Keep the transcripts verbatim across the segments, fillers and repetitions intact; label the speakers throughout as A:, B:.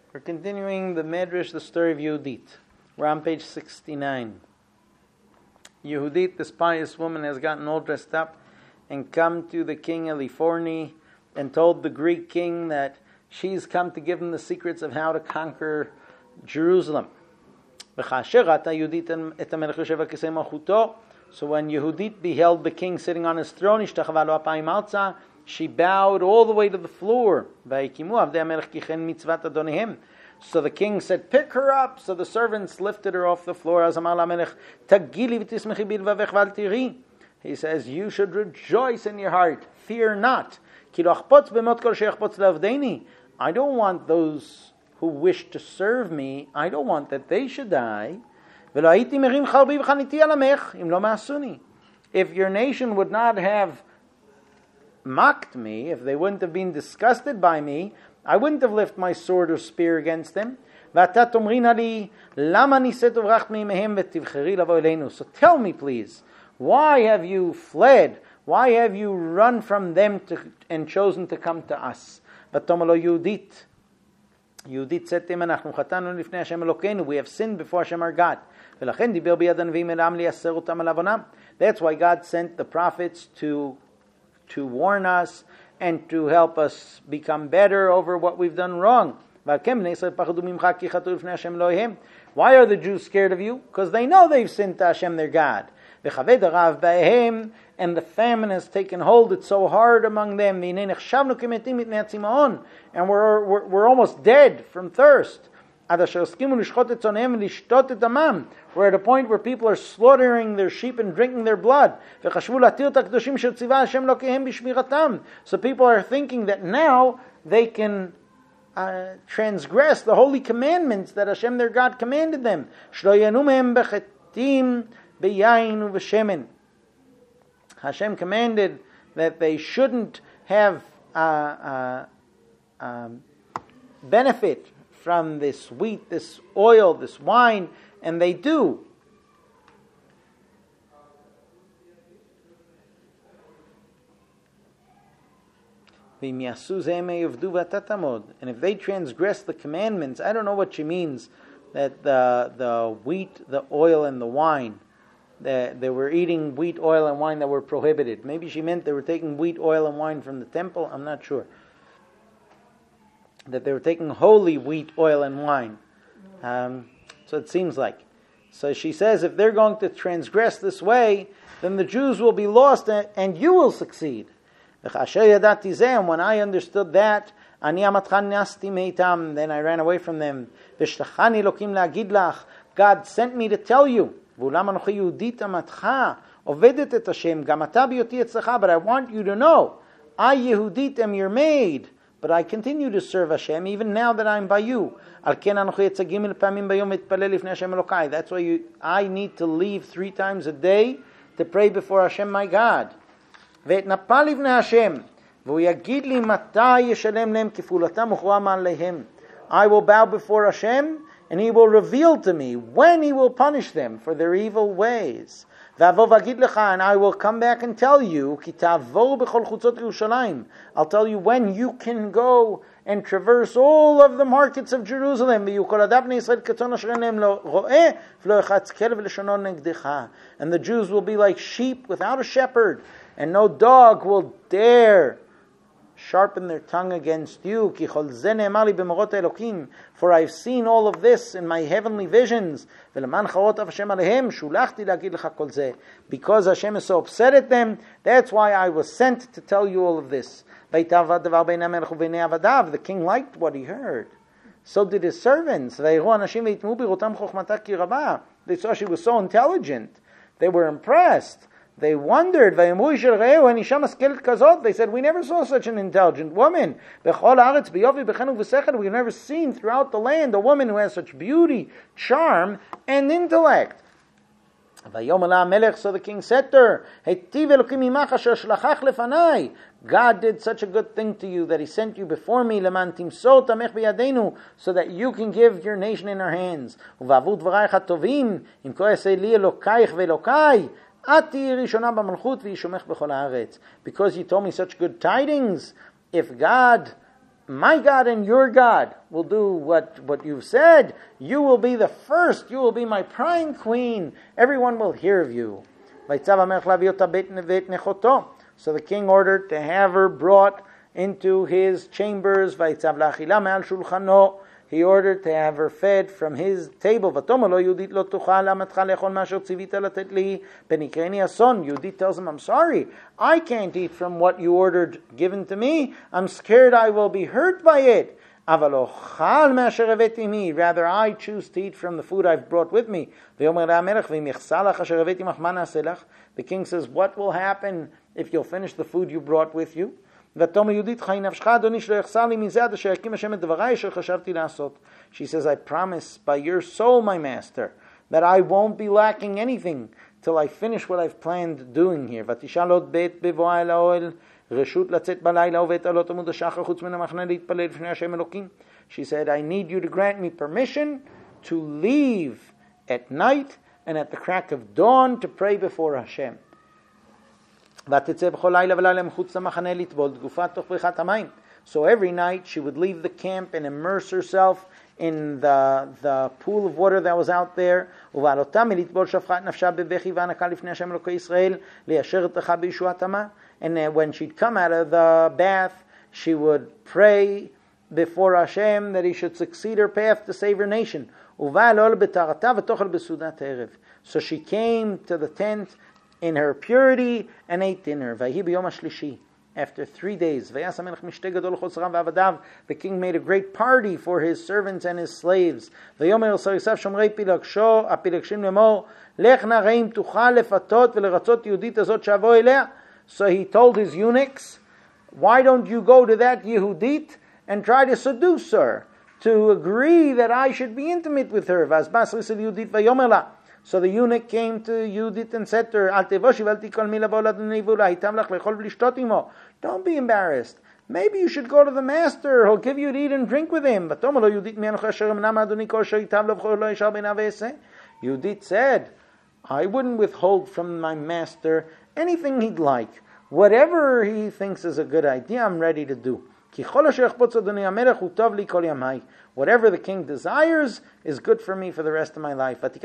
A: We're continuing the Medrash, the story of Yehudit. We're on page sixty-nine. Yehudit, this pious woman, has gotten all dressed up and come to the king Eliphorni and told the Greek king that she's come to give him the secrets of how to conquer Jerusalem. So when Yehudit beheld the king sitting on his throne, she bowed all the way to the floor. So the king said, pick her up. So the servants lifted her off the floor. He says, you should rejoice in your heart. Fear not. I don't want those who wish to serve me, I don't want that they should die. If your nation would not have mocked me, if they wouldn't have been disgusted by me, I wouldn't have lifted my sword or spear against them. So tell me, please, why have you fled? Why have you run from them to, and chosen to come to us? Yehudit said to him, we have sinned before Hashem our God. That's why God sent the prophets to to warn us and to help us become better over what we've done wrong. Why are the Jews scared of you? Because they know they've sinned to Hashem their God. And the famine has taken hold, it's so hard among them. And we're, we're, we're almost dead from thirst. We're at a point where people are slaughtering their sheep and drinking their blood. So people are thinking that now they can uh, transgress the holy commandments that Hashem their God commanded them. Hashem commanded that they shouldn't have uh, uh, um, benefit from this wheat, this oil, this wine, and they do. And if they transgress the commandments, I don't know what she means, that the the wheat, the oil, and the wine, that they were eating wheat, oil, and wine that were prohibited. Maybe she meant they were taking wheat, oil, and wine from the temple. I'm not sure. That they were taking holy wheat, oil, and wine. Um, so it seems like. So she says, if they're going to transgress this way, then the Jews will be lost and you will succeed. And when I understood that, then I ran away from them. God sent me to tell you. But I want you to know, I Yehudit am your maid, but I continue to serve Hashem even now that I'm by you. That's why you, I need to leave three times a day to pray before Hashem my God. I will bow before Hashem, and He will reveal to me when He will punish them for their evil ways. And I will come back and tell you, I'll tell you when you can go and traverse all of the markets of Jerusalem. And the Jews will be like sheep without a shepherd, and no dog will dare sharpen their tongue against you. For I've seen all of this in my heavenly visions. Because Hashem is so upset at them, that's why I was sent to tell you all of this. The king liked what he heard. So did his servants. They saw she was so intelligent. They were impressed. They wondered. They said, we never saw such an intelligent woman. We've never seen throughout the land a woman who has such beauty, charm, and intellect. So the king said to her, God did such a good thing to you that He sent you before me, so that you can give your nation in our hands. Because you told me such good tidings, if God my God and your God will do what, what you've said. You will be the first. You will be my prime queen. Everyone will hear of you. So the king ordered to have her brought into his chambers. He ordered to have her fed from his table. Yehudit tells him, I'm sorry, I can't eat from what you ordered given to me. I'm scared I will be hurt by it. Rather, I choose to eat from the food I've brought with me. The king says, what will happen if you'll finish the food you brought with you? She says, I promise by your soul, my master, that I won't be lacking anything till I finish what I've planned doing here. She said, I need you to grant me permission to leave at night and at the crack of dawn to pray before Hashem. So every night she would leave the camp and immerse herself in the, the pool of water that was out there. And then when she'd come out of the bath, she would pray before Hashem that he should succeed her path to save her nation. So she came to the tent in her purity and ate dinner. After three days, the king made a great party for his servants and his slaves. So he told his eunuchs, why don't you go to that Yehudit and try to seduce her, to agree that I should be intimate with her. So the eunuch came to Yehudit and said to her, don't be embarrassed. Maybe you should go to the master. He'll give you to eat and drink with him. Yehudit said, I wouldn't withhold from my master anything he'd like. Whatever he thinks is a good idea, I'm ready to do. Whatever the king desires is good for me for the rest of my life. So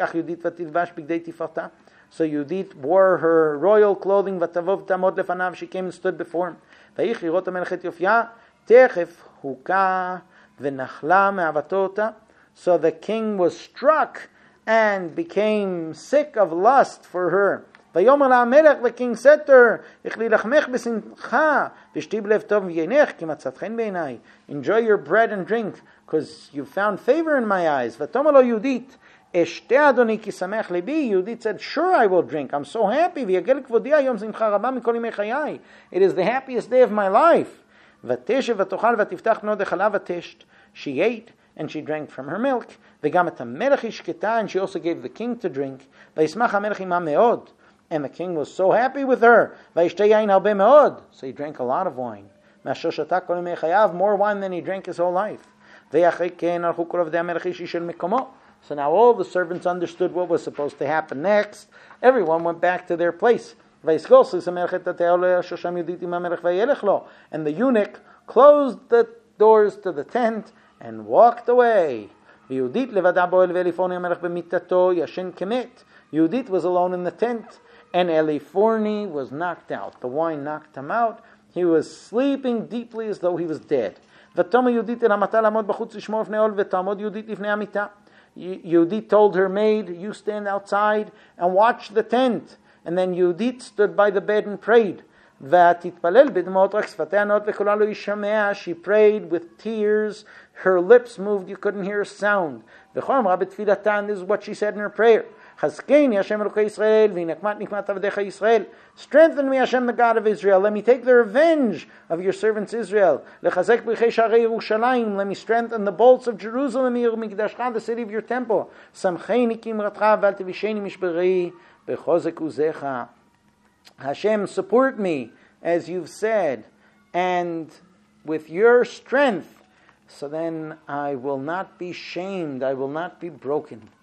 A: Yehudit wore her royal clothing. She came and stood before him. So the king was struck and became sick of lust for her. The king said to her, enjoy your bread and drink, because you found favor in my eyes. Yehudit said, sure, I will drink. I'm so happy. It is the happiest day of my life. She ate and she drank from her milk. And she also gave the king to drink. And the king was so happy with her. So he drank a lot of wine. More wine than he drank his whole life. So now all the servants understood what was supposed to happen next. Everyone went back to their place. And the eunuch closed the doors to the tent and walked away. Yehudit was alone in the tent, and Eliphorni was knocked out. The wine knocked him out. He was sleeping deeply as though he was dead. Yehudit told her maid, you stand outside and watch the tent. And then Yehudit stood by the bed and prayed. She prayed with tears. Her lips moved, you couldn't hear a sound. This is what she said in her prayer. Strengthen me, Hashem, the God of Israel. Let me take the revenge of your servants Israel. Let me strengthen the bolts of Jerusalem, the city of your temple. Hashem, support me, as you've said, and with your strength, so then I will not be shamed, I will not be broken.